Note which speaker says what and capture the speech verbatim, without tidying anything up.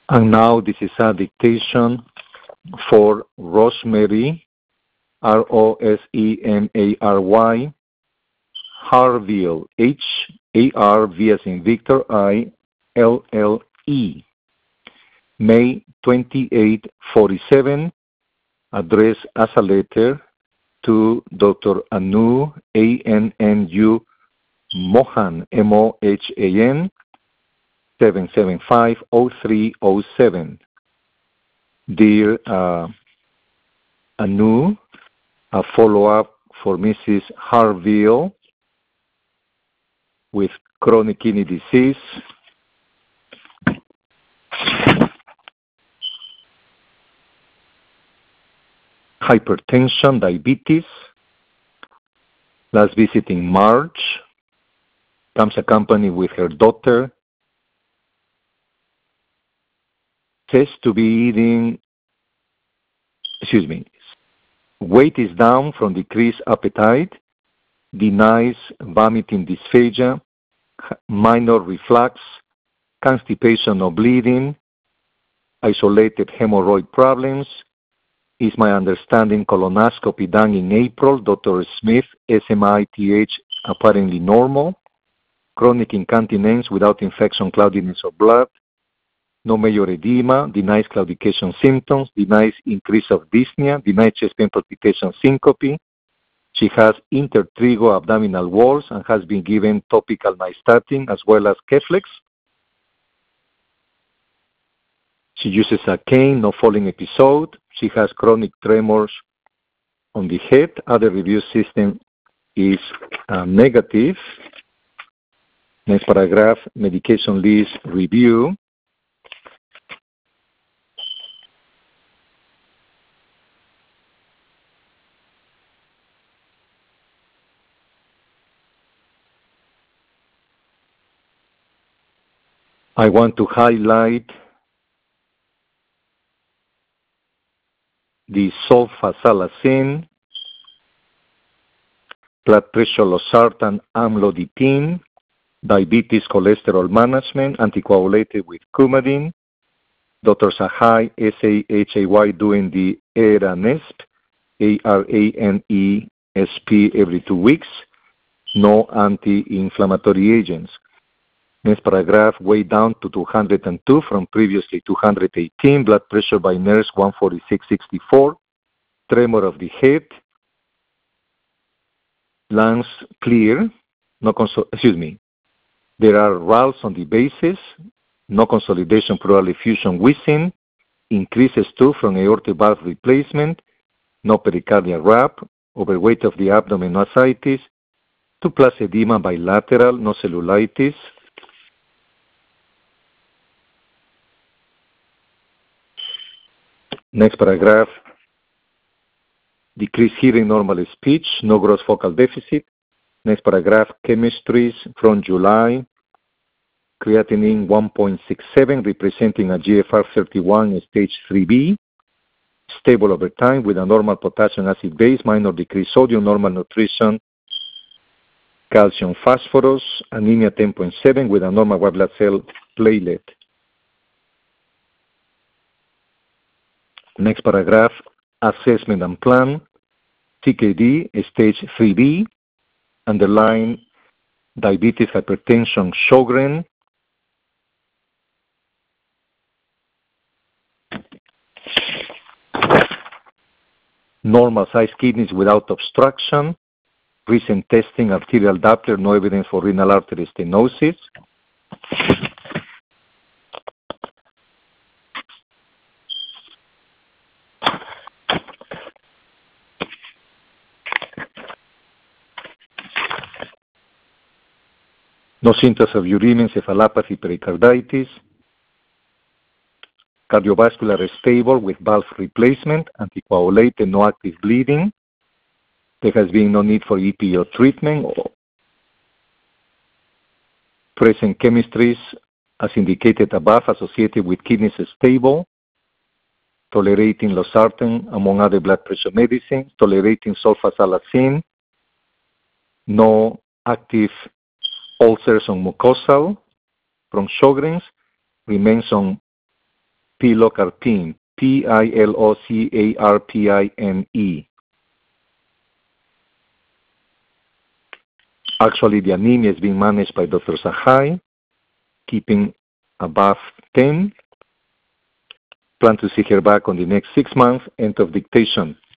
Speaker 1: And now this is a dictation for Rosemary, R O S E M A R Y, Harville, H A R V as in Victor, I L L E, May twenty-eighth, forty-seven, addressed as a letter to Doctor Anu, A N N U, Mohan, M O H A N, seven seven five oh three oh seven. Dear uh, Anu, a follow-up for Missus Harville with chronic kidney disease, hypertension, diabetes. Last visit in March. Comes accompanied with her daughter. Says to be eating, excuse me, weight is down from decreased appetite, denies vomiting dysphagia, minor reflux, constipation or bleeding, isolated hemorrhoid problems. Is my understanding colonoscopy done in April? Doctor Smith, S M I T H, apparently normal. Chronic incontinence without infection, cloudiness of blood. No major edema, denies claudication symptoms, denies increase of dyspnea, denies chest pain palpitation syncope. She has intertrigo abdominal walls and has been given topical nystatin as well as Keflex. She uses a cane, no falling episode. She has chronic tremors on the head. Other review system is uh, negative. Next paragraph, medication list review. I want to highlight the sulfasalazine, blood pressure losartan, amlodipine, diabetes, cholesterol management, anticoagulated with Coumadin. Doctor Sahai, S A H A Y, doing the Aranesp, A R A N E S P, every two weeks. No anti-inflammatory agents. Next paragraph, way down to two hundred two from previously two hundred eighteen. Blood pressure by nurse one forty-six sixty-four. Tremor of the head. Lungs clear. No consol- excuse me. There are rals on the bases. No consolidation, pleural effusion, wheezing. Increases too from aortic valve replacement. No pericardial wrap. Overweight of the abdomen, no ascites. Two plus edema bilateral, no cellulitis. Next paragraph, decreased hearing, normal speech, no gross focal deficit. Next paragraph, chemistries from July, creatinine one point six seven, representing a G F R thirty-one, stage three B, stable over time with a normal potassium acid base, minor decreased sodium, normal nutrition, calcium, phosphorus, anemia ten point seven with a normal white blood cell platelet. Next paragraph, assessment and plan, T K D, stage three B, underlying diabetes, hypertension, Sjogren, normal sized kidneys without obstruction, recent testing, arterial Doppler, no evidence for renal artery stenosis. No symptoms of uremia, encephalopathy, pericarditis. Cardiovascular stable with valve replacement, anticoagulated, no active bleeding. There has been no need for E P O treatment. Present chemistries, as indicated above, associated with kidneys stable, tolerating losartan, among other blood pressure medicines, tolerating sulfasalazine, no active ulcers on mucosal from Sjogren's, remains on pilocarpine, P I L O C A R P I N E. Actually, the anemia is being managed by Doctor Sahai, keeping above ten. Plan to see her back on the next six months. End of dictation.